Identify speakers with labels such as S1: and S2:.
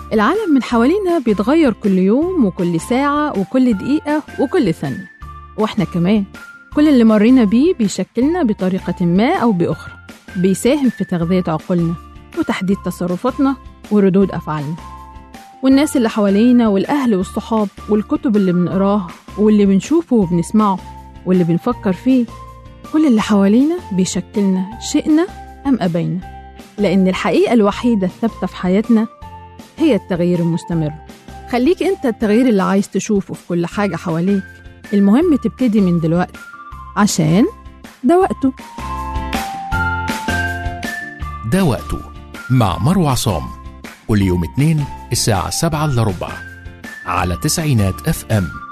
S1: العالم من حوالينا بيتغير كل يوم وكل ساعة وكل دقيقة وكل ثانية، وإحنا كمان كل اللي مرينا بيه بيشكلنا بطريقة ما أو بأخرى، بيساهم في تغذية عقولنا وتحديد تصرفاتنا وردود أفعالنا. والناس اللي حوالينا والأهل والصحاب والكتب اللي بنقراها واللي بنشوفه وبنسمعه واللي بنفكر فيه، كل اللي حوالينا بيشكلنا شئنا أم أبينا، لأن الحقيقة الوحيدة الثابتة في حياتنا هي التغيير المستمر. خليك أنت التغيير اللي عايز تشوفه في كل حاجة حواليك. المهم تبتدي من دلوقتي، عشان ده وقته.
S2: ده وقته مع مروة عصام، كل يوم اثنين الساعة 7:15 على 90 FM.